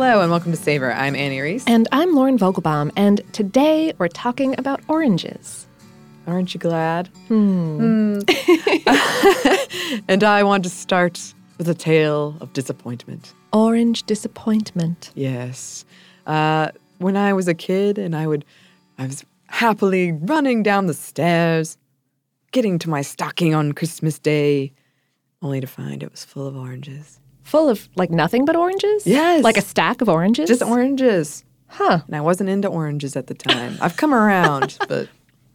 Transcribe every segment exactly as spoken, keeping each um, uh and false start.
Hello and welcome to Savor. I'm Annie Reese. And I'm Lauren Vogelbaum, and today we're talking about oranges. Aren't you glad? Hmm. Mm. And I want to start with a tale of disappointment. Orange disappointment. Yes. Uh, when I was a kid and I would, I was happily running down the stairs, getting to my stocking on Christmas Day, only to find it was full of oranges. Full of, like, nothing but oranges? Yes. Like a stack of oranges? Just oranges. Huh. And I wasn't into oranges at the time. I've come around, but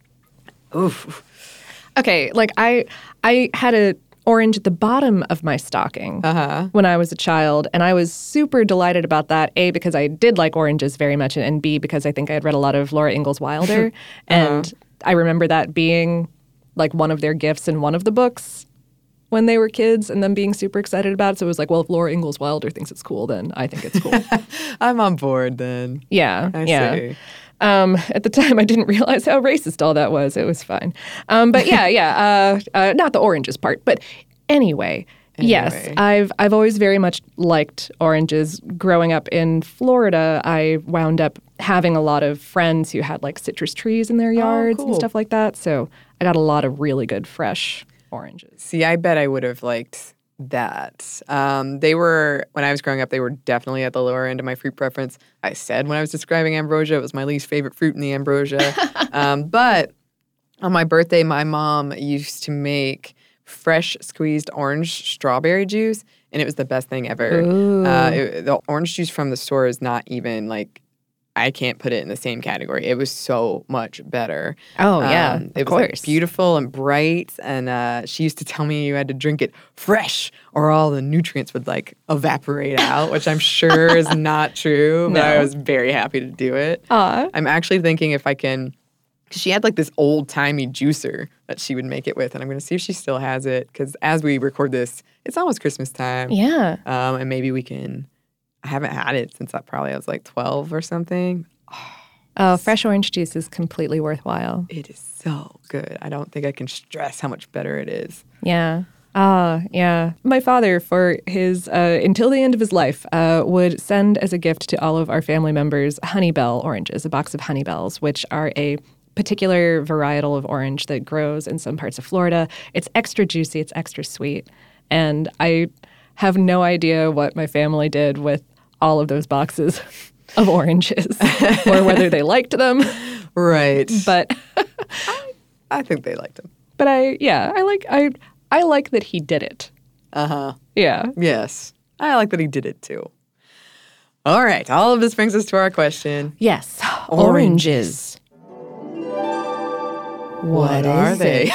oof. Okay, like, I I had an orange at the bottom of my stocking Uh-huh. when I was a child, and I was super delighted about that, A, because I did like oranges very much, and B, because I think I had read a lot of Laura Ingalls Wilder, and uh-huh. I remember that being, like, one of their gifts in one of the books when they were kids, and them being super excited about it. So it was like, well, if Laura Ingalls Wilder thinks it's cool, then I think it's cool. I'm on board then. Yeah, I yeah. see. Um, at the time, I didn't realize how racist all that was. It was fine. Um, but yeah, yeah, uh, uh, not the oranges part. But anyway, anyway, yes, I've I've always very much liked oranges. Growing up in Florida, I wound up having a lot of friends who had like citrus trees in their yards oh, cool. and stuff like that. So I got a lot of really good fresh oranges. See, I bet I would have liked that. Um, they were, when I was growing up, they were definitely at the lower end of my fruit preference. I said when I was describing ambrosia, it was my least favorite fruit in the ambrosia. um, but on my birthday, my mom used to make fresh squeezed orange strawberry juice, and it was the best thing ever. Uh, it, the orange juice from the store is not even like, I can't put it in the same category. It was so much better. Oh, yeah, um, of It was course. like, beautiful and bright, and uh, she used to tell me you had to drink it fresh or all the nutrients would, like, evaporate out, which I'm sure is not true, but No. I was very happy to do it. Aw. I'm actually thinking if I can, because she had, like, this old-timey juicer that she would make it with, and I'm going to see if she still has it, because as we record this, it's almost Christmas time. Yeah. Um, and maybe we can... I haven't had it since I probably I was like twelve or something. Oh, oh, fresh orange juice is completely worthwhile. It is so good. I don't think I can stress how much better it is. Yeah. Ah, yeah. My father, for his, uh, until the end of his life, uh, would send as a gift to all of our family members Honeybell oranges, a box of Honeybells, which are a particular varietal of orange that grows in some parts of Florida. It's extra juicy. It's extra sweet. And I have no idea what my family did with all of those boxes of oranges or whether they liked them. Right. But I, I think they liked them. But I, yeah, I like I I like that he did it. Uh-huh. Yeah. Yes. I like that he did it too. All right. All of this brings us to our question. Yes. Oranges. What, what are they?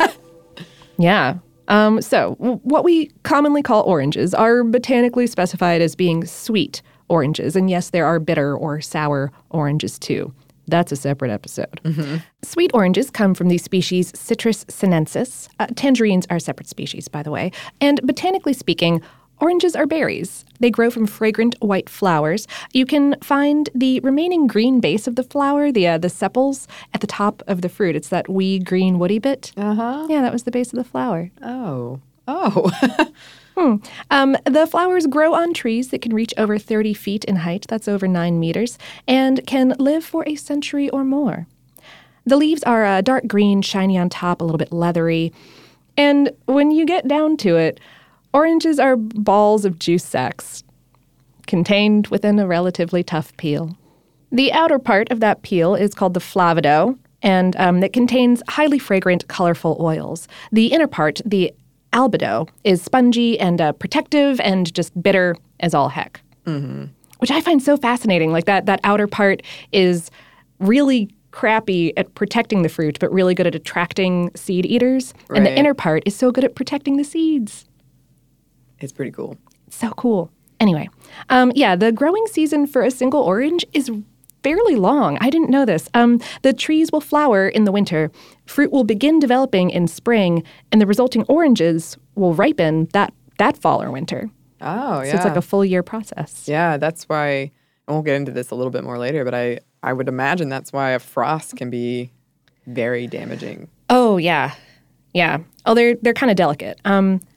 Yeah. Um, so w- what we commonly call oranges are botanically specified as being sweet oranges. And yes, there are bitter or sour oranges too. That's a separate episode. Mm-hmm. Sweet oranges come from the species Citrus sinensis. Uh, tangerines are a separate species, by the way. And botanically speaking, oranges are berries. They grow from fragrant white flowers. You can find the remaining green base of the flower, the uh, the sepals, at the top of the fruit. It's that wee green woody bit. Uh-huh. Yeah, that was the base of the flower. Oh. Oh. Hmm. Um, the flowers grow on trees that can reach over thirty feet in height. That's over nine meters, and can live for a century or more. The leaves are uh, dark green, shiny on top, a little bit leathery. And when you get down to it, oranges are balls of juice sacs contained within a relatively tough peel. The outer part of that peel is called the flavido, and um, it contains highly fragrant, colorful oils. The inner part, the albedo, is spongy and uh, protective and just bitter as all heck, mm-hmm. which I find so fascinating. Like that, that outer part is really crappy at protecting the fruit, but really good at attracting seed eaters. Right. And the inner part is so good at protecting the seeds. It's pretty cool. So cool. Anyway, um, yeah, the growing season for a single orange is fairly long. I didn't know this. Um, the trees will flower in the winter. Fruit will begin developing in spring, and the resulting oranges will ripen that, that fall or winter. Oh, yeah. So it's like a full year process. Yeah, that's why, and we'll get into this a little bit more later, but I, I would imagine that's why a frost can be very damaging. Oh, yeah. Yeah. Oh, they're, they're kind of delicate. Um,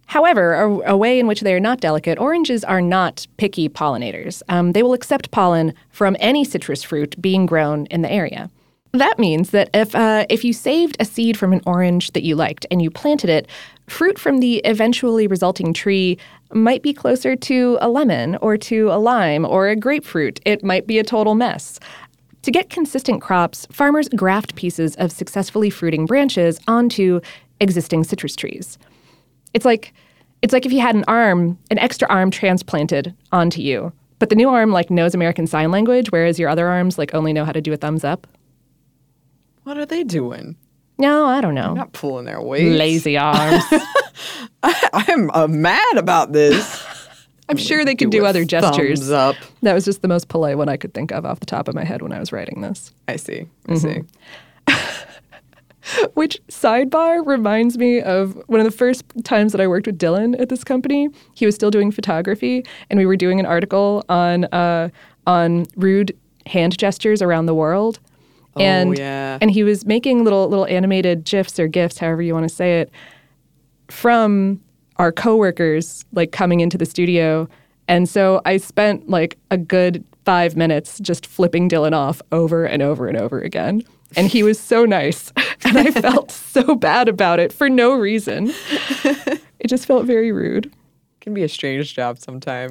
However, a, a way in which they are not delicate, oranges are not picky pollinators. Um, they will accept pollen from any citrus fruit being grown in the area. That means that if uh, if you saved a seed from an orange that you liked and you planted it, fruit from the eventually resulting tree might be closer to a lemon or to a lime or a grapefruit. It might be a total mess. To get consistent crops, farmers graft pieces of successfully fruiting branches onto existing citrus trees. It's like it's like if you had an arm, an extra arm transplanted onto you, but the new arm like knows American Sign Language, whereas your other arms like only know how to do a thumbs up. What are they doing? No, I don't know. They're not pulling their weight. Lazy arms. I, I'm uh, mad about this. I'm sure they could do, do other gestures. Thumbs up. That was just the most polite one I could think of off the top of my head when I was writing this. I see. I Mm-hmm. see. Which, sidebar, reminds me of one of the first times that I worked with Dylan at this company. He was still doing photography, and we were doing an article on uh, on rude hand gestures around the world. Oh, And, yeah. and he was making little little animated GIFs or GIFs, however you want to say it, from our coworkers like coming into the studio. And so I spent like a good five minutes just flipping Dylan off over and over and over again. And he was so nice. And I felt so bad about it for no reason. It just felt very rude. It can be a strange job sometimes.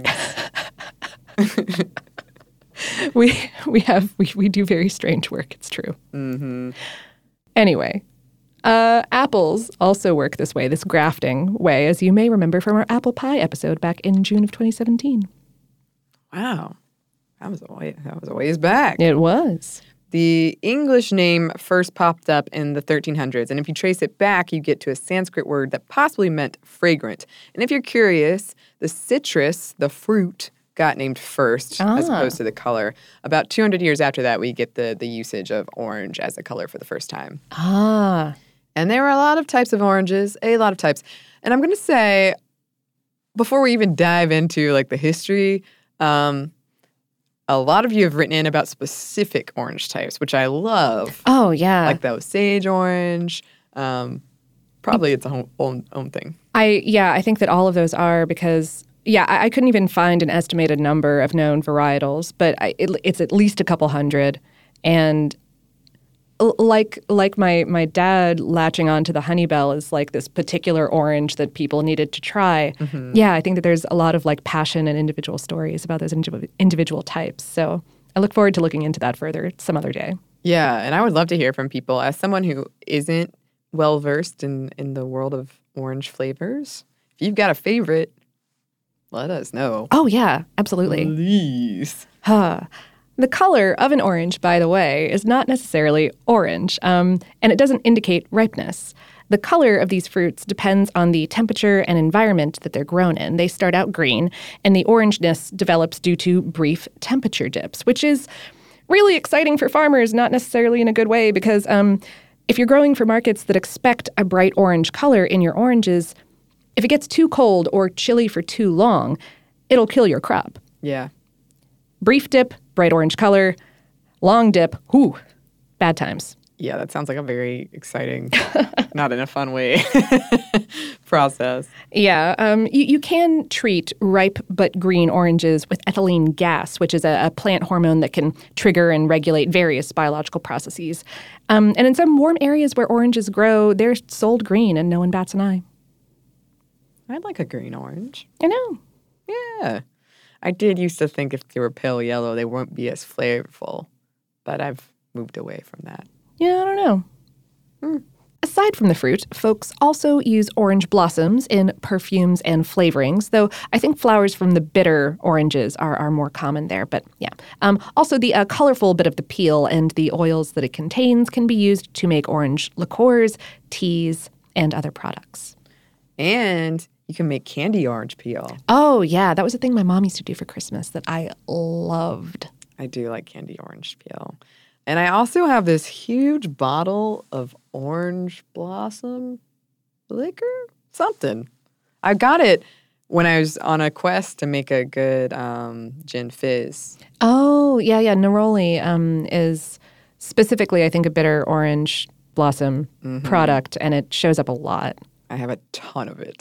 We we have we, we do very strange work, it's true. Mm-hmm. Anyway, uh, apples also work this way, this grafting way, as you may remember from our apple pie episode back in June of twenty seventeen. Wow. That was a way, that was a ways back. It was. The English name first popped up in the thirteen hundreds, and if you trace it back, you get to a Sanskrit word that possibly meant fragrant. And if you're curious, the citrus, the fruit, got named first Ah. as opposed to the color. About two hundred years after that, we get the, the usage of orange as a color for the first time. Ah. And there were a lot of types of oranges, a lot of types. And I'm going to say, before we even dive into like the history, um, a lot of you have written in about specific orange types, which I love. Oh, yeah. Like the Osage orange. Um, probably it's a own, own, own thing. I yeah, I think that all of those are because yeah, I, I couldn't even find an estimated number of known varietals, but I, it, it's at least a couple hundred. And l- like like my my dad latching on to the Honeybell is like this particular orange that people needed to try. Mm-hmm. Yeah, I think that there's a lot of like passion and individual stories about those indiv- individual types. So I look forward to looking into that further some other day. Yeah, and I would love to hear from people. As someone who isn't well-versed in, in the world of orange flavors, if you've got a favorite, let us know. Oh yeah, absolutely. Please. Huh. The color of an orange, by the way, is not necessarily orange, um, and it doesn't indicate ripeness. The color of these fruits depends on the temperature and environment that they're grown in. They start out green, and the orangeness develops due to brief temperature dips, which is really exciting for farmers, not necessarily in a good way, because um, if you're growing for markets that expect a bright orange color in your oranges, if it gets too cold or chilly for too long, it'll kill your crop. Yeah. Brief dip, bright orange color. Long dip, whoo, bad times. Yeah, that sounds like a very exciting, not in a fun way, process. Yeah, um, you, you can treat ripe but green oranges with ethylene gas, which is a, a plant hormone that can trigger and regulate various biological processes. Um, and in some warm areas where oranges grow, they're sold green and no one bats an eye. I'd like a green orange. I know. Yeah. I did used to think if they were pale yellow, they wouldn't be as flavorful, but I've moved away from that. Yeah, I don't know. Hmm. Aside from the fruit, folks also use orange blossoms in perfumes and flavorings, though I think flowers from the bitter oranges are, are more common there. But yeah. Um, also, the uh, colorful bit of the peel and the oils that it contains can be used to make orange liqueurs, teas, and other products. And you can make candy orange peel. Oh, yeah. That was a thing my mom used to do for Christmas that I loved. I do like candy orange peel. And I also have this huge bottle of orange blossom liquor, something. I got it when I was on a quest to make a good um, gin fizz. Oh, yeah, yeah. Neroli um, is specifically, I think, a bitter orange blossom Mm-hmm. product, and it shows up a lot. I have a ton of it.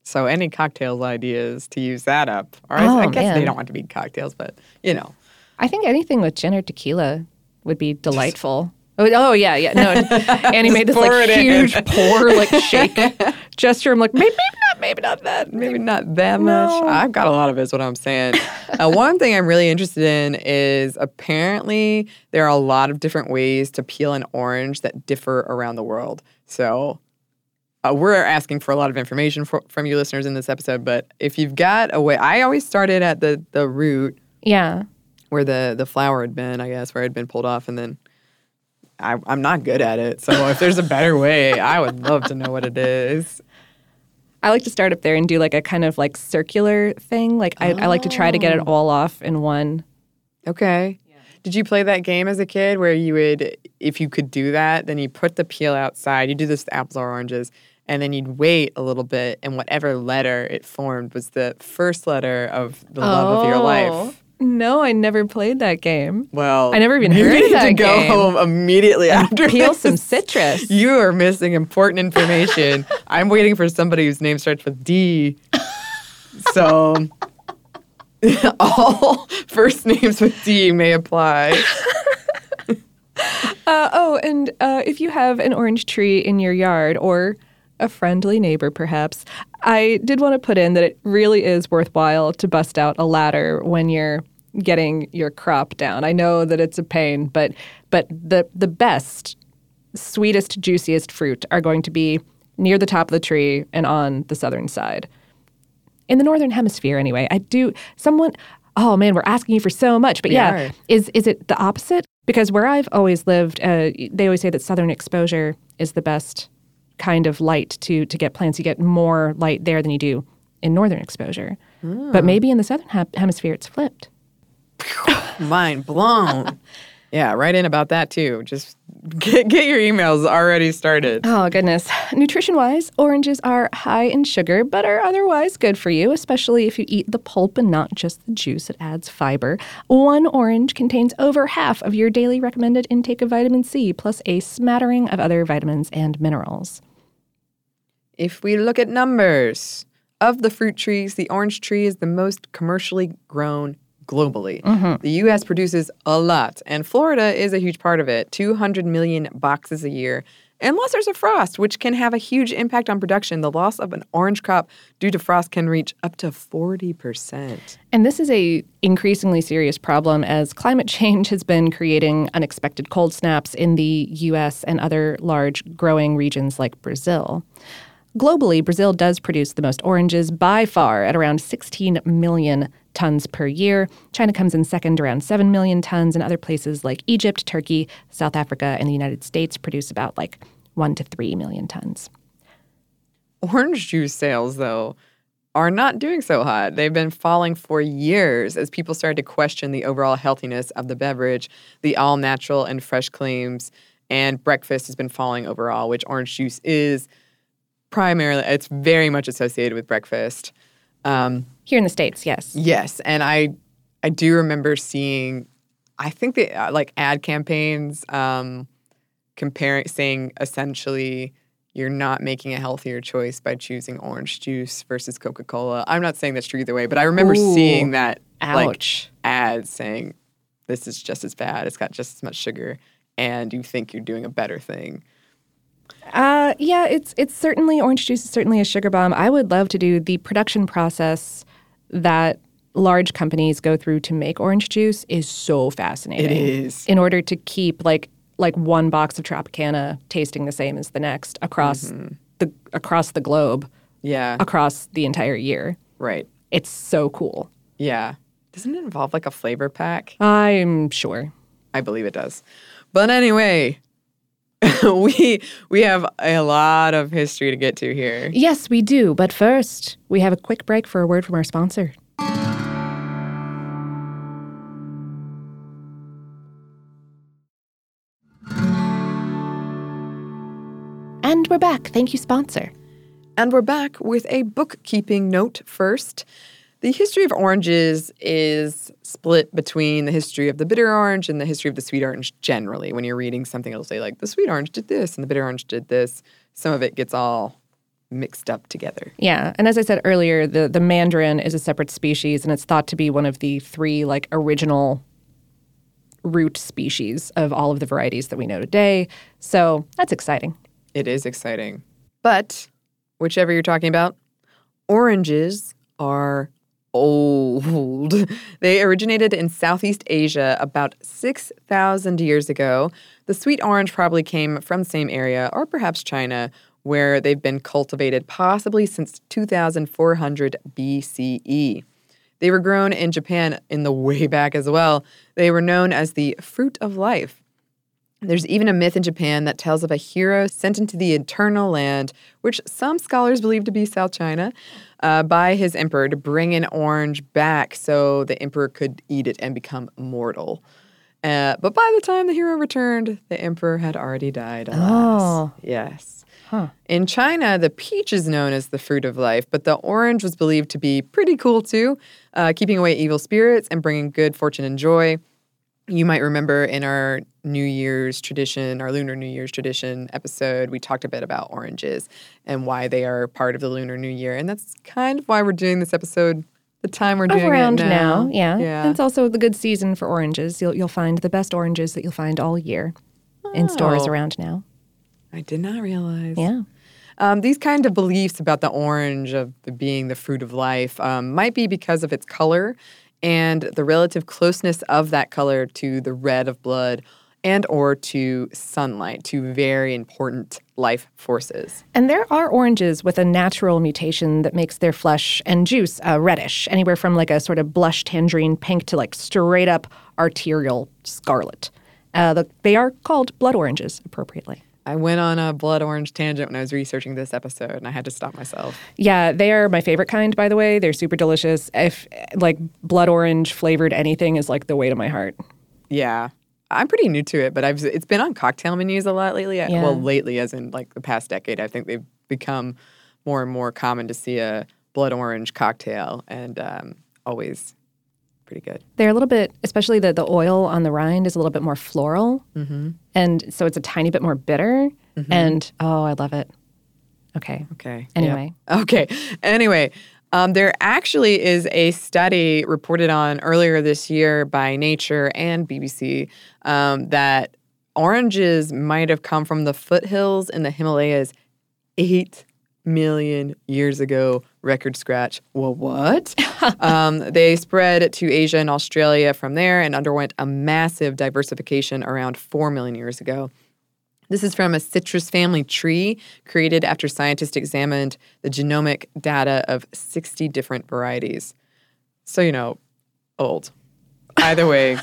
So any cocktails ideas to use that up? Or Oh, I, I guess man. they don't want to be cocktails, but, you know. I think anything with gin or tequila would be delightful. Oh, oh yeah, yeah. No, Annie made this pour like it in. huge pour, like shake gesture. I'm like, maybe, maybe not, maybe not that. Maybe not that much. No. I've got a lot of it, is what I'm saying. uh, one thing I'm really interested in is apparently there are a lot of different ways to peel an orange that differ around the world. So uh, we're asking for a lot of information for, from you listeners in this episode, but if you've got a way, I always started at the, the root Yeah. where the, the flower had been, I guess, where it had been pulled off, and then I, I'm not good at it. So if there's a better way, I would love to know what it is. I like to start up there and do like a kind of like circular thing. Like I, I like to try to get it all off in one. Okay. Did you play that game as a kid where you would, if you could do that, then you put the peel outside, you do this with apples or oranges, and then you'd wait a little bit, and whatever letter it formed was the first letter of the love of your life. No, I never played that game. Well, I never even you heard of need that to go game. home immediately after Peel this. some citrus. You are missing important information. I'm waiting for somebody whose name starts with D. So all first names with D may apply. Uh, oh, and uh, if you have an orange tree in your yard or a friendly neighbor, perhaps, I did want to put in that it really is worthwhile to bust out a ladder when you're getting your crop down. I know that it's a pain, but but the the best, sweetest, juiciest fruit are going to be near the top of the tree and on the southern side. In the northern hemisphere, anyway. I do someone. Oh man, we're asking you for so much, but We yeah, are. is is it the opposite? Because where I've always lived, uh, they always say that southern exposure is the best kind of light to to get plants. You get more light there than you do in northern exposure. But maybe in the southern hem- hemisphere, it's flipped. Mind blown. Yeah, write in about that too. Just get, get your emails already started. Oh, goodness. Nutrition-wise, oranges are high in sugar, but are otherwise good for you, especially if you eat the pulp and not just the juice. It adds fiber. One orange contains over half of your daily recommended intake of vitamin C, plus a smattering of other vitamins and minerals. If we look at numbers, of the fruit trees, the orange tree is the most commercially grown globally. The U S produces a lot, and Florida is a huge part of it, two hundred million boxes a year. Unless there's a frost, which can have a huge impact on production, the loss of an orange crop due to frost can reach up to forty percent. And this is a increasingly serious problem as climate change has been creating unexpected cold snaps in the U S and other large growing regions like Brazil. Globally, Brazil does produce the most oranges by far at around sixteen million tons per year. China comes in second, around seven million tons, and other places like Egypt, Turkey, South Africa, and the United States produce about like one to three million tons. Orange juice sales, though, are not doing so hot. They've been falling for years as people started to question the overall healthiness of the beverage, the all-natural and fresh claims, and breakfast has been falling overall, which orange juice is primarily, it's very much associated with breakfast. Um, Here in the States, yes. yes, and I I do remember seeing, I think the uh, like ad campaigns um, comparing, saying essentially you're not making a healthier choice by choosing orange juice versus Coca-Cola. I'm not saying that's true either way, but I remember Ooh, seeing that like ouch. ads saying this is just as bad, it's got just as much sugar, and you think you're doing a better thing. Uh, yeah, it's it's certainly, orange juice is certainly a sugar bomb. I would love to do the production process that large companies go through to make orange juice is so fascinating. It is. In order to keep like like one box of Tropicana tasting the same as the next across the across the globe, Yeah, across the entire year. right. It's so cool. Yeah. Doesn't it involve like a flavor pack? I'm sure. I believe it does. But anyway, we we have a lot of history to get to here. Yes, we do. But first, we have a quick break for a word from our sponsor. And we're back. Thank you, sponsor. And we're back with a bookkeeping note first. The history of oranges is split between the history of the bitter orange and the history of the sweet orange generally. When you're reading something, it'll say like the sweet orange did this and the bitter orange did this. Some of it gets all mixed up together. Yeah. And as I said earlier, the, the mandarin is a separate species, and it's thought to be one of the three like original root species of all of the varieties that we know today. So that's exciting. It is exciting. But whichever you're talking about, oranges are old. They originated in Southeast Asia about six thousand years ago. The sweet orange probably came from the same area, or perhaps China, where they've been cultivated possibly since two thousand four hundred B C E. They were grown in Japan in the way back as well. They were known as the fruit of life. There's even a myth in Japan that tells of a hero sent into the eternal land, which some scholars believe to be South China, uh, by his emperor to bring an orange back so the emperor could eat it and become immortal. Uh, but by the time the hero returned, the emperor had already died, alas. Oh. Yes. Huh. In China, the peach is known as the fruit of life, but the orange was believed to be pretty cool too, uh, keeping away evil spirits and bringing good fortune and joy. You might remember in our New Year's tradition, our Lunar New Year's tradition episode, we talked a bit about oranges and why they are part of the Lunar New Year. And that's kind of why we're doing this episode the time we're doing Around it now. now, yeah. yeah. It's also the good season for oranges. You'll you'll find the best oranges that you'll find all year in stores Oh. around now. I did not realize. Yeah. Um, these kind of beliefs about the orange of the, being the fruit of life um, might be because of its color and the relative closeness of that color to the red of blood and or to sunlight, two very important life forces. And there are oranges with a natural mutation that makes their flesh and juice uh, reddish, anywhere from like a sort of blush tangerine pink to like straight up arterial scarlet. Uh, the, they are called blood oranges appropriately. I went on a blood orange tangent when I was researching this episode, and I had to stop myself. Yeah, they are my favorite kind, by the way. They're super delicious. If like blood orange flavored anything is like the way to my heart. Yeah. I'm pretty new to it, but I've it's been on cocktail menus a lot lately. Yeah. Well, lately, as in like the past decade, I think they've become more and more common to see a blood orange cocktail, and um, always pretty good. They're a little bit, especially the, the oil on the rind is a little bit more floral. Mm-hmm. And so it's a tiny bit more bitter. Mm-hmm. And, oh, I love it. Okay. Okay. Anyway. Yep. Okay. Anyway, um, there actually is a study reported on earlier this year by Nature and B B C um, that oranges might have come from the foothills in the Himalayas eight million years ago. Record scratch. Well, what? um, they spread to Asia and Australia from there and underwent a massive diversification around four million years ago. This is from a citrus family tree created after scientists examined the genomic data of sixty different varieties. So, you know, old. Either way,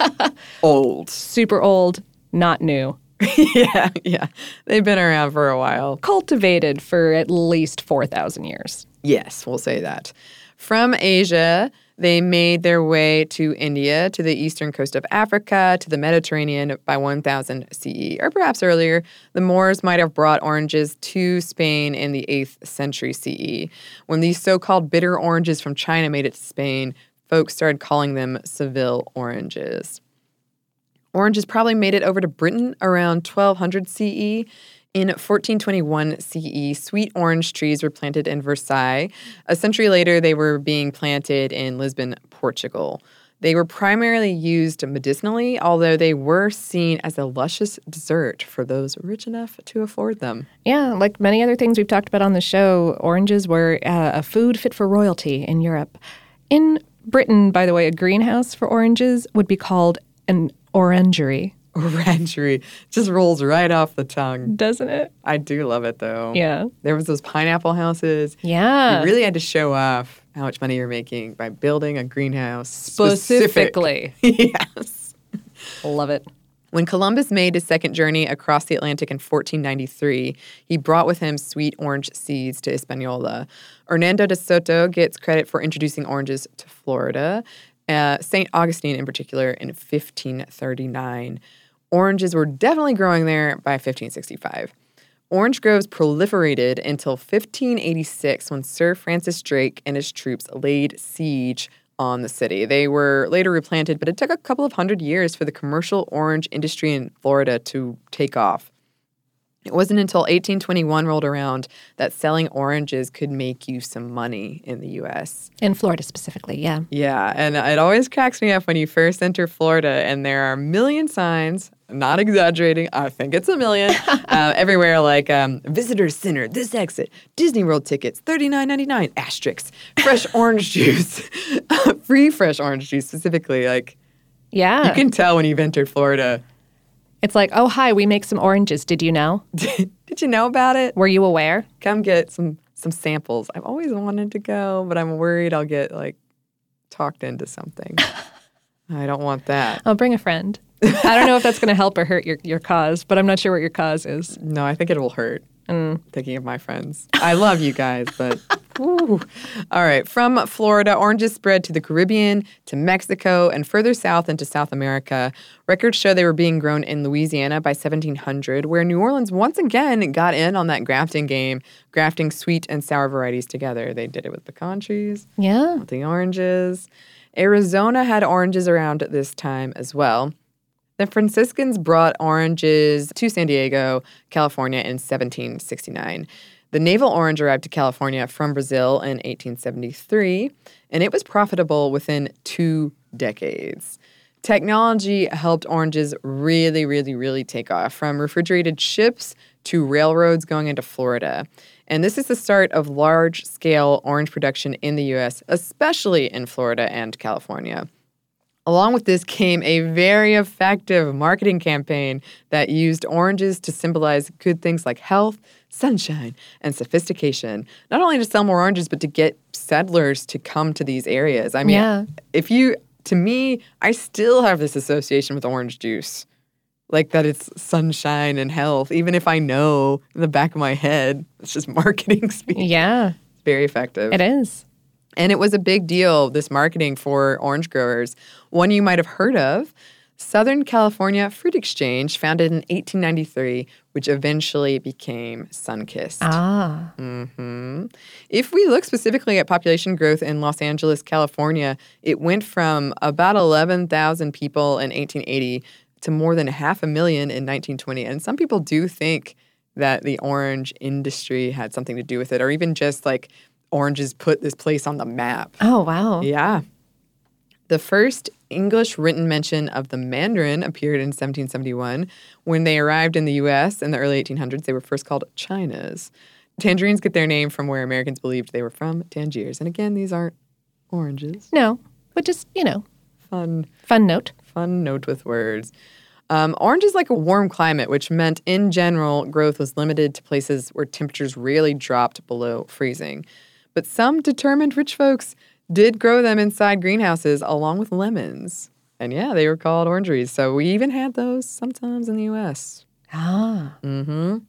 old. Super old, not new. yeah, yeah. They've been around for a while. Cultivated for at least four thousand years. Yes, we'll say that. From Asia, they made their way to India, to the eastern coast of Africa, to the Mediterranean by one thousand C E, or perhaps earlier. The Moors might have brought oranges to Spain in the eighth century C E. When these so-called bitter oranges from China made it to Spain, folks started calling them Seville oranges. Oranges probably made it over to Britain around twelve hundred C E. In fourteen twenty-one C E, sweet orange trees were planted in Versailles. A century later, they were being planted in Lisbon, Portugal. They were primarily used medicinally, although they were seen as a luscious dessert for those rich enough to afford them. Yeah, like many other things we've talked about on the show, oranges were uh, a food fit for royalty in Europe. In Britain, by the way, a greenhouse for oranges would be called an orangery. Orangery just rolls right off the tongue. Doesn't it? I do love it, though. Yeah. There was those pineapple houses. Yeah. You really had to show off how much money you're making by building a greenhouse Specifically. Specific. Yes. Love it. When Columbus made his second journey across the Atlantic in fourteen ninety-three, he brought with him sweet orange seeds to Hispaniola. Hernando de Soto gets credit for introducing oranges to Florida, uh, Saint Augustine in particular, in fifteen thirty-nine. Oranges were definitely growing there by fifteen sixty-five. Orange groves proliferated until fifteen eighty-six when Sir Francis Drake and his troops laid siege on the city. They were later replanted, but it took a couple of hundred years for the commercial orange industry in Florida to take off. It wasn't until eighteen twenty-one rolled around that selling oranges could make you some money in the U S. In Florida specifically, yeah. Yeah, and it always cracks me up when you first enter Florida and there are a million signs, not exaggerating, I think it's a million, uh, everywhere like um, Visitor Center, this exit, Disney World tickets, thirty-nine ninety-nine, asterisks, fresh orange juice, free fresh orange juice specifically. Like, Yeah. you can tell when you've entered Florida. It's like, oh, hi, we make some oranges. Did you know? Did you know about it? Were you aware? Come get some some samples. I've always wanted to go, but I'm worried I'll get, like, talked into something. I don't want that. Oh, bring a friend. I don't know if that's going to help or hurt your, your cause, but I'm not sure what your cause is. No, I think it will hurt. Mm. Thinking of my friends. I love you guys, but whew. All right. From Florida, oranges spread to the Caribbean, to Mexico, and further south into South America. Records show they were being grown in Louisiana by seventeen hundred, where New Orleans once again got in on that grafting game, grafting sweet and sour varieties together. They did it with pecan trees, Yeah. with the oranges. Arizona had oranges around at this time as well. The Franciscans brought oranges to San Diego, California in seventeen sixty-nine. The navel orange arrived to California from Brazil in eighteen seventy-three, and it was profitable within two decades. Technology helped oranges really, really, really take off, from refrigerated ships to railroads going into Florida. And this is the start of large-scale orange production in the U S, especially in Florida and California. Along with this came a very effective marketing campaign that used oranges to symbolize good things like health, sunshine, and sophistication. Not only to sell more oranges, but to get settlers to come to these areas. I mean, Yeah. if you, to me, I still have this association with orange juice. Like that it's sunshine and health, even if I know in the back of my head, it's just marketing speak. Yeah. It's very effective. It is. And it was a big deal, this marketing for orange growers. One you might have heard of, Southern California Fruit Exchange, founded in eighteen ninety-three, which eventually became Sunkist. Ah. hmm If we look specifically at population growth in Los Angeles, California, it went from about eleven thousand people in eighteen eighty to more than half a million in nineteen twenty. And some people do think that the orange industry had something to do with it, or even just like oranges put this place on the map. Oh, wow. Yeah. The first English written mention of the mandarin appeared in seventeen seventy-one. When they arrived in the U S in the early eighteen hundreds, they were first called Chinas. Tangerines get their name from where Americans believed they were from, Tangiers. And again, these aren't oranges. No, but just, you know, Fun, fun note. fun note with words. Um, orange is like a warm climate, which meant in general, growth was limited to places where temperatures really dropped below freezing. But some determined rich folks did grow them inside greenhouses along with lemons. And yeah, they were called orangeries. So we even had those sometimes in the U S. Ah. Mm-hmm.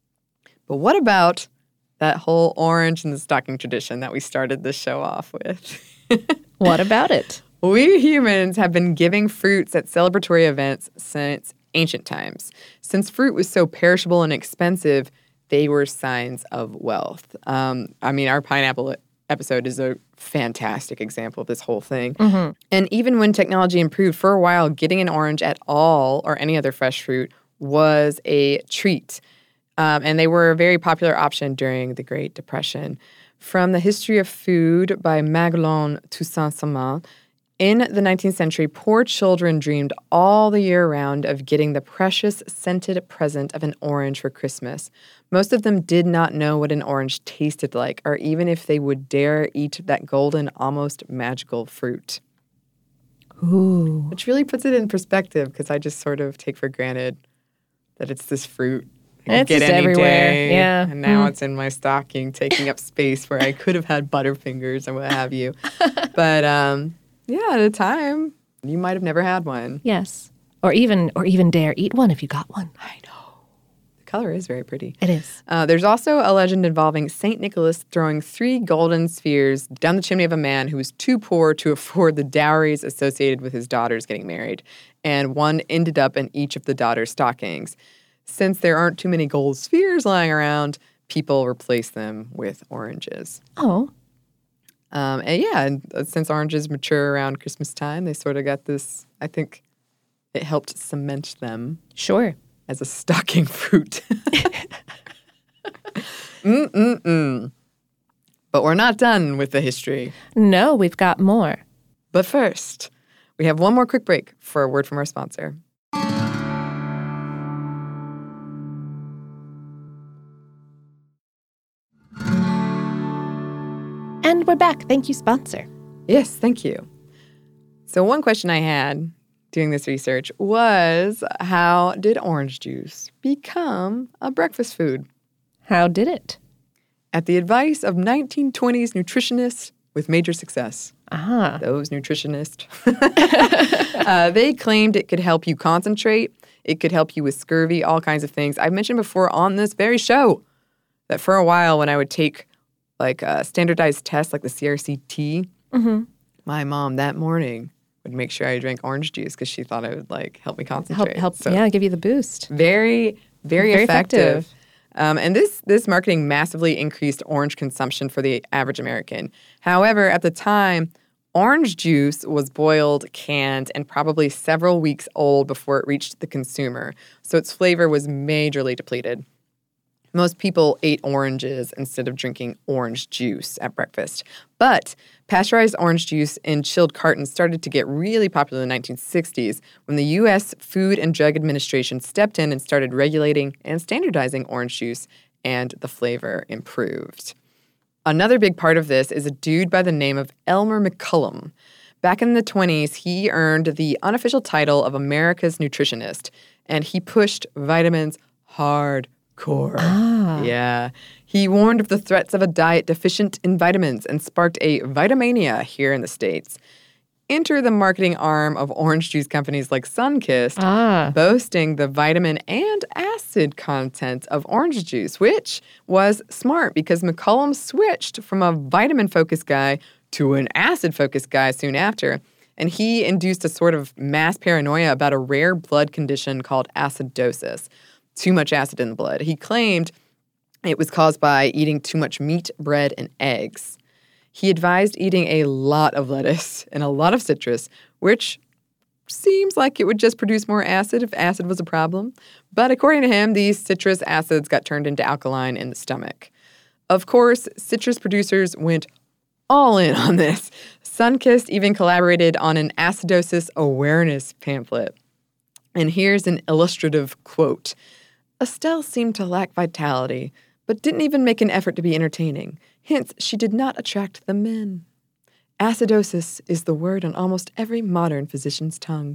But what about that whole orange in the stocking tradition that we started this show off with? What about it? We humans have been giving fruits at celebratory events since ancient times. Since fruit was so perishable and expensive, they were signs of wealth. Um, I mean, our pineapple episode is a fantastic example of this whole thing. Mm-hmm. And even when technology improved, for a while, getting an orange at all or any other fresh fruit was a treat. Um, and they were a very popular option during the Great Depression. From The History of Food by Maguelone Toussaint-Samant, in the nineteenth century, poor children dreamed all the year round of getting the precious scented present of an orange for Christmas. Most of them did not know what an orange tasted like, or even if they would dare eat that golden, almost magical fruit. Ooh. Which really puts it in perspective, because I just sort of take for granted that it's this fruit I could It's get just any everywhere, day, yeah. and now Mm. it's in my stocking, taking up space where I could have had Butterfingers or what have you. But um, yeah, at a time, you might have never had one. Yes. Or even or even dare eat one if you got one. I know. The color is very pretty. It is. Uh, there's also a legend involving Saint Nicholas throwing three golden spheres down the chimney of a man who was too poor to afford the dowries associated with his daughters getting married. And one ended up in each of the daughters' stockings. Since there aren't too many gold spheres lying around, people replace them with oranges. Oh. Um, and yeah, and since oranges mature around Christmas time, they sort of got this, I think it helped cement them Sure. as a stocking fruit. Mm-mm-mm. But we're not done with the history. No, we've got more. But first, we have one more quick break for a word from our sponsor. And we're back. Thank you, sponsor. Yes, thank you. So one question I had doing this research was, how did orange juice become a breakfast food? How did it? At the advice of nineteen twenties nutritionists with major success. Ah. Those nutritionists. uh, they claimed it could help you concentrate. It could help you with scurvy, all kinds of things. I've mentioned before on this very show that for a while when I would take like a standardized test like the C R C T, mm-hmm. my mom that morning would make sure I drank orange juice because she thought it would like help me concentrate. Help, help so yeah, give you the boost. Very, very, Very effective. effective. Um, and this this marketing massively increased orange consumption for the average American. However, at the time, orange juice was boiled, canned, and probably several weeks old before it reached the consumer. So its flavor was majorly depleted. Most people ate oranges instead of drinking orange juice at breakfast. But pasteurized orange juice in chilled cartons started to get really popular in the nineteen sixties when the U S Food and Drug Administration stepped in and started regulating and standardizing orange juice, and the flavor improved. Another big part of this is a dude by the name of Elmer McCollum. Back in the twenties, he earned the unofficial title of America's Nutritionist, and he pushed vitamins hard. Core. Ah. Yeah. He warned of the threats of a diet deficient in vitamins and sparked a vitamania here in the States. Enter the marketing arm of orange juice companies like Sunkist, Ah. boasting the vitamin and acid content of orange juice, which was smart because McCollum switched from a vitamin-focused guy to an acid-focused guy soon after. And he induced a sort of mass paranoia about a rare blood condition called acidosis. Too much acid in the blood. He claimed it was caused by eating too much meat, bread, and eggs. He advised eating a lot of lettuce and a lot of citrus, which seems like it would just produce more acid if acid was a problem. But according to him, these citrus acids got turned into alkaline in the stomach. Of course, citrus producers went all in on this. Sunkist even collaborated on an acidosis awareness pamphlet. And here's an illustrative quote. Estelle seemed to lack vitality, but didn't even make an effort to be entertaining. Hence, she did not attract the men. Acidosis is the word on almost every modern physician's tongue.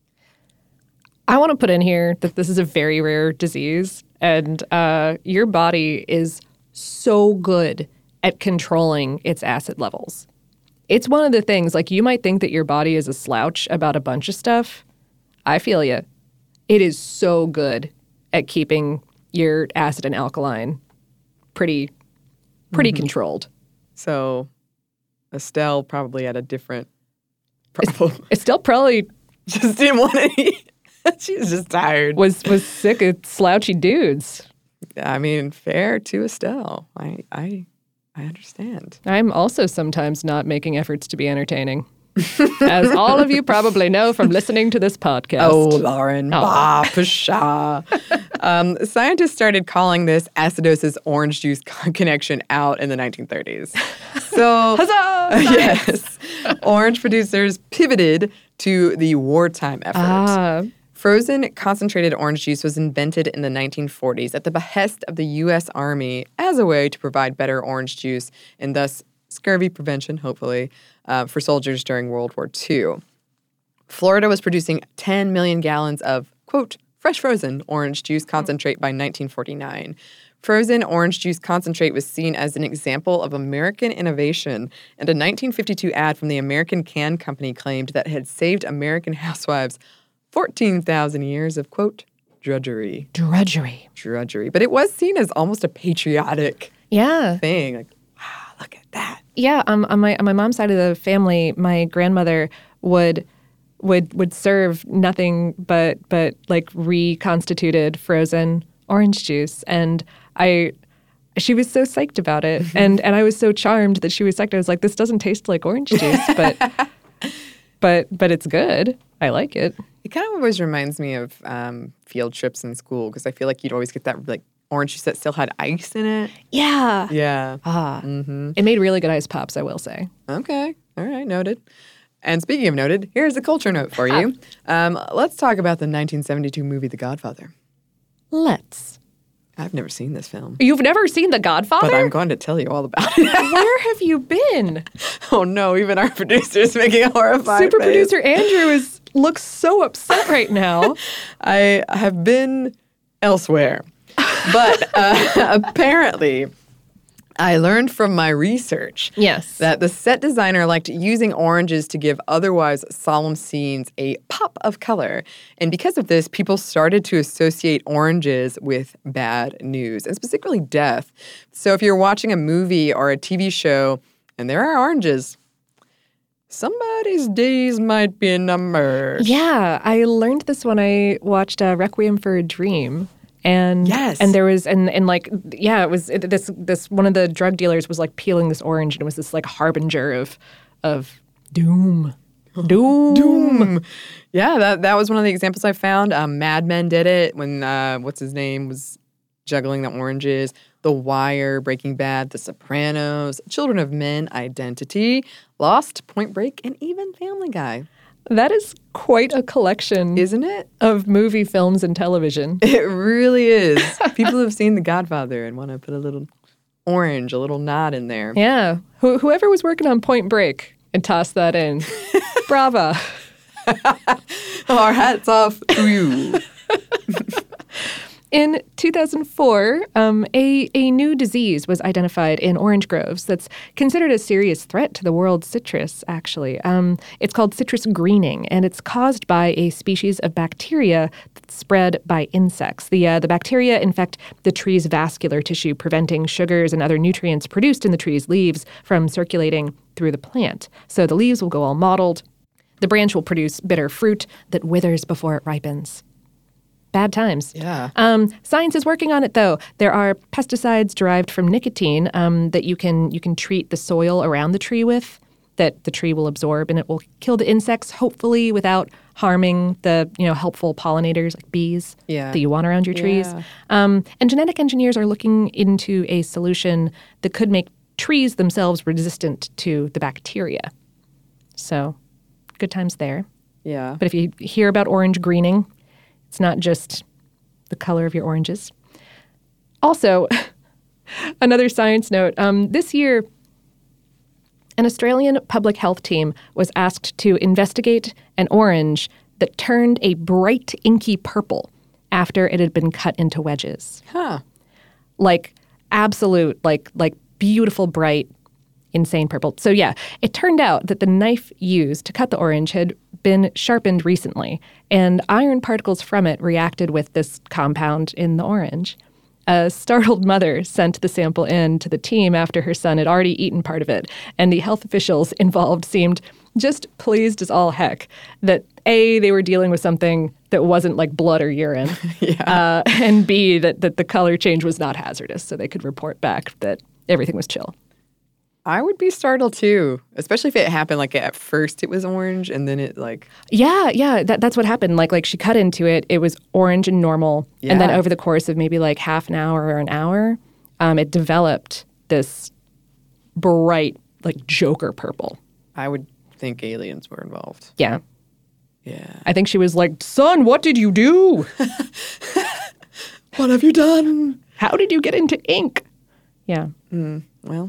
I want to put in here that this is a very rare disease, and uh, your body is so good at controlling its acid levels. It's one of the things, like you might think that your body is a slouch about a bunch of stuff. I feel you. It is so good at keeping your acid and alkaline pretty, pretty mm-hmm. controlled. So Estelle probably had a different problem. Estelle probably just didn't want to eat. She was just tired. Was was sick of slouchy dudes. I mean, fair to Estelle. I I I understand. I'm also sometimes not making efforts to be entertaining. As all of you probably know from listening to this podcast. Oh, Lauren. Oh. Bah, pshaw. um, scientists started calling this acidosis orange juice connection out in the nineteen thirties. So, Huzzah! Yes. Orange producers pivoted to the wartime effort. Ah. Frozen concentrated orange juice was invented in the nineteen forties at the behest of the U S Army as a way to provide better orange juice and thus scurvy prevention, hopefully, uh, for soldiers during World War Two. Florida was producing ten million gallons of, quote, fresh frozen orange juice concentrate by nineteen forty-nine. Frozen orange juice concentrate was seen as an example of American innovation, and a nineteen fifty-two ad from the American Can Company claimed that it had saved American housewives fourteen thousand years of, quote, drudgery. Drudgery. Drudgery. But it was seen as almost a patriotic yeah. thing. Like, wow, look at that. Yeah, um, on my on my mom's side of the family, my grandmother would would would serve nothing but but like reconstituted frozen orange juice, and I she was so psyched about it, and and I was so charmed that she was psyched. I was like, this doesn't taste like orange juice, but but but it's good. I like it. It kind of always reminds me of um, field trips in school because I feel like you'd always get that like orange juice that still had ice in it. Yeah. Yeah. Ah. Mm-hmm. It made really good ice pops, I will say. Okay. All right. Noted. And speaking of noted, here's a culture note for you. Um, let's talk about the nineteen seventy-two movie The Godfather. Let's. I've never seen this film. You've never seen The Godfather? But I'm going to tell you all about it. Where have you been? Oh, no. Even our producer's making a horrified Super face. producer Andrew is looks so upset right now. I have been elsewhere. But uh, apparently, I learned from my research Yes. that the set designer liked using oranges to give otherwise solemn scenes a pop of color. And because of this, people started to associate oranges with bad news, and specifically death. So if you're watching a movie or a T V show and there are oranges, somebody's days might be numbered. Yeah, I learned this when I watched uh, Requiem for a Dream. And Yes. and there was and and like yeah, it was it, this this one of the drug dealers was like peeling this orange and it was this like harbinger of of doom. Doom. Doom. Yeah, that that was one of the examples I found. Um, Mad Men did it when uh, what's his name was juggling the oranges. The Wire, Breaking Bad, The Sopranos, Children of Men, Identity, Lost, Point Break, and even Family Guy. That is quite a collection, Isn't it? of movie, films, and television. It really is. People have seen The Godfather and want to put a little orange, a little nod in there. Yeah. Wh- whoever was working on Point Break and tossed that in. Brava. Our hats off to you. In two thousand four, um, a, a new disease was identified in orange groves that's considered a serious threat to the world's citrus, actually. Um, it's called citrus greening, and it's caused by a species of bacteria that's spread by insects. The, uh, the bacteria infect the tree's vascular tissue, preventing sugars and other nutrients produced in the tree's leaves from circulating through the plant. So the leaves will go all mottled. The branch will produce bitter fruit that withers before it ripens. Bad times. Yeah. Um, science is working on it, though. There are pesticides derived from nicotine um, that you can you can treat the soil around the tree with, that the tree will absorb, and it will kill the insects, hopefully without harming the you know helpful pollinators like bees Yeah. that you want around your trees. Yeah. Um, and genetic engineers are looking into a solution that could make trees themselves resistant to the bacteria. So, good times there. Yeah. But if you hear about orange greening, it's not just the color of your oranges. Also, another science note, um, this year, an Australian public health team was asked to investigate an orange that turned a bright, inky purple after it had been cut into wedges. Huh. Like absolute, like like beautiful, bright, insane purple. So yeah, it turned out that the knife used to cut the orange had been sharpened recently, and iron particles from it reacted with this compound in the orange. A startled mother sent the sample in to the team after her son had already eaten part of it, and the health officials involved seemed just pleased as all heck that A, they were dealing with something that wasn't like blood or urine, Yeah. uh, and B, that, that the color change was not hazardous, so they could report back that everything was chill. I would be startled too, especially if it happened like at first it was orange and then it like Yeah, yeah, that, that's what happened. Like, like she cut into it, it was orange and normal, and then Yeah. over the course of maybe like half an hour or an hour, um, it developed this bright, like Joker purple. I would think aliens were involved. Yeah, Yeah. I think she was like, "Son, what did you do? What have you done? How did you get into ink?" Yeah. Mm, well,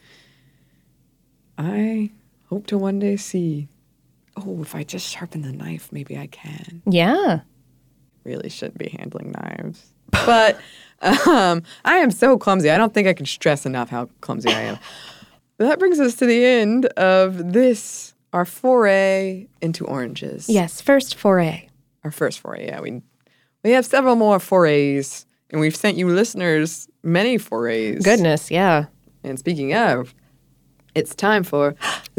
I hope to one day see. Oh, if I just sharpen the knife, maybe I can. Yeah. Really shouldn't be handling knives. But um, I am so clumsy. I don't think I can stress enough how clumsy I am. That brings us to the end of this, our foray into oranges. Yes, first foray. Our first foray, yeah. We, we have several more forays, and we've sent you listeners many forays. Goodness, yeah. And speaking of, it's time for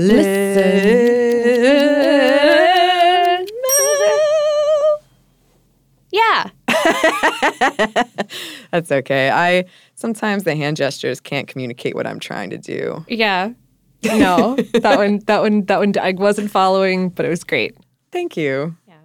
Listen. Yeah. That's okay. I sometimes the hand gestures can't communicate what I'm trying to do. Yeah. No, that one, that one, that one, I wasn't following, but it was great. Thank you. Yeah.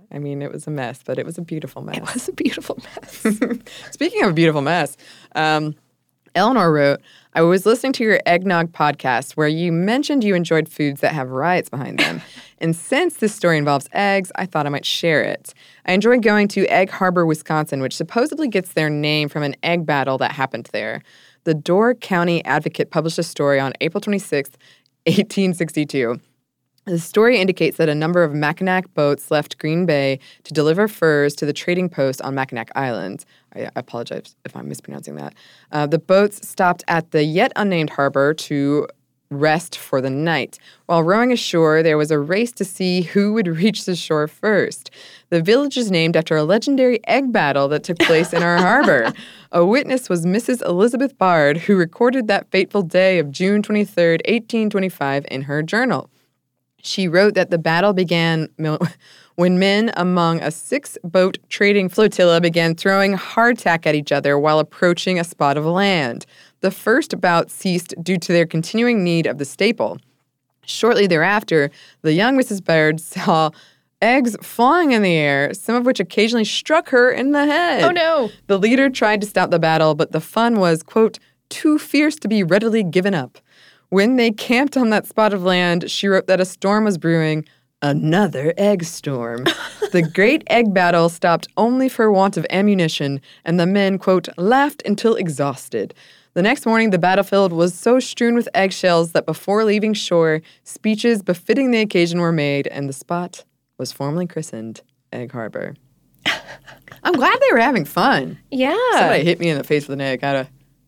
I mean, it was a mess, but it was a beautiful mess. It was a beautiful mess. Speaking of a beautiful mess, um, Eleanor wrote, I was listening to your eggnog podcast where you mentioned you enjoyed foods that have riots behind them. And since this story involves eggs, I thought I might share it. I enjoyed going to Egg Harbor, Wisconsin, which supposedly gets their name from an egg battle that happened there. The Door County Advocate published a story on April twenty-sixth, eighteen sixty-two. The story indicates that a number of Mackinac boats left Green Bay to deliver furs to the trading post on Mackinac Island. I apologize if I'm mispronouncing that. Uh, the boats stopped at the yet unnamed harbor to rest for the night. While rowing ashore, there was a race to see who would reach the shore first. The village is named after a legendary egg battle that took place in our harbor. A witness was Missus Elizabeth Bard, who recorded that fateful day of June twenty-third, eighteen twenty-five in her journal. She wrote that the battle began when men among a six-boat trading flotilla began throwing hardtack at each other while approaching a spot of land. The first bout ceased due to their continuing need of the staple. Shortly thereafter, the young Missus Baird saw eggs flying in the air, some of which occasionally struck her in the head. Oh, no. The leader tried to stop the battle, but the fun was, quote, too fierce to be readily given up. When they camped on that spot of land, she wrote that a storm was brewing, another egg storm. The great egg battle stopped only for want of ammunition, and the men, quote, laughed until exhausted. The next morning, the battlefield was so strewn with eggshells that before leaving shore, speeches befitting the occasion were made, and the spot was formally christened Egg Harbor. I'm glad they were having fun. Yeah. Somebody hit me in the face with an egg. I,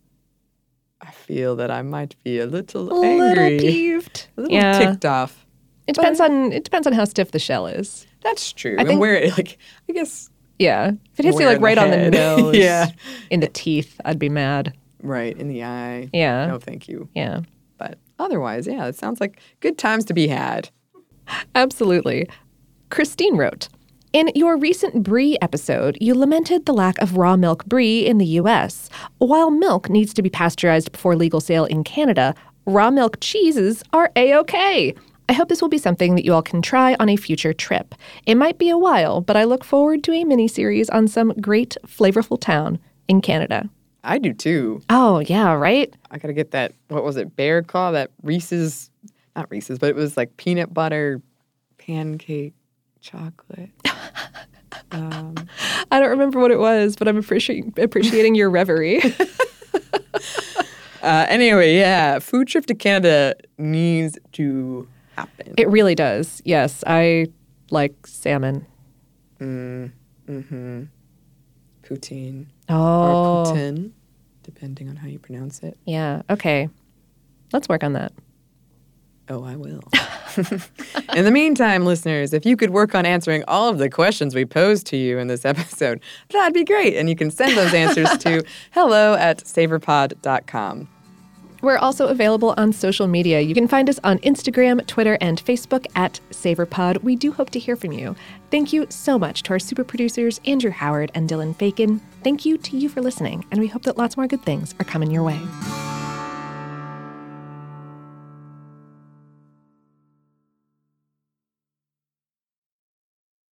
I feel that I might be a little A angry. little peeved. A little Yeah. ticked off. It depends on it depends on how stiff the shell is. That's true. I and think- where, it, like, I guess, Yeah. If it hits you Where like in the right on the head? nose, Yeah. in the teeth, I'd be mad. right, in the eye. Yeah. No, thank you. Yeah. But otherwise, yeah, it sounds like good times to be had. Absolutely. Christine wrote, in your recent brie episode, you lamented the lack of raw milk brie in the U S. While milk needs to be pasteurized before legal sale in Canada, raw milk cheeses are A-OK. I hope this will be something that you all can try on a future trip. It might be a while, but I look forward to a mini-series on some great, flavorful town in Canada. I do too. Oh, yeah, right? I gotta get that, what was it, Bear Claw? That Reese's, not Reese's, but it was like peanut butter pancake chocolate. um, I don't remember what it was, but I'm appreci- appreciating your reverie. uh, anyway, yeah, food trip to Canada needs to happen. It really does. Yes, I like salmon. Mm, mm-hmm. Poutine. Oh. Or poutine, depending on how you pronounce it. Yeah, okay. Let's work on that. Oh, I will. In the meantime, listeners, if you could work on answering all of the questions we posed to you in this episode, that'd be great. And you can send those answers to hello at saverpod dot com. We're also available on social media. You can find us on Instagram, Twitter, and Facebook at SaverPod. We do hope to hear from you. Thank you so much to our super producers, Andrew Howard and Dylan Fakin. Thank you to you for listening, and we hope that lots more good things are coming your way.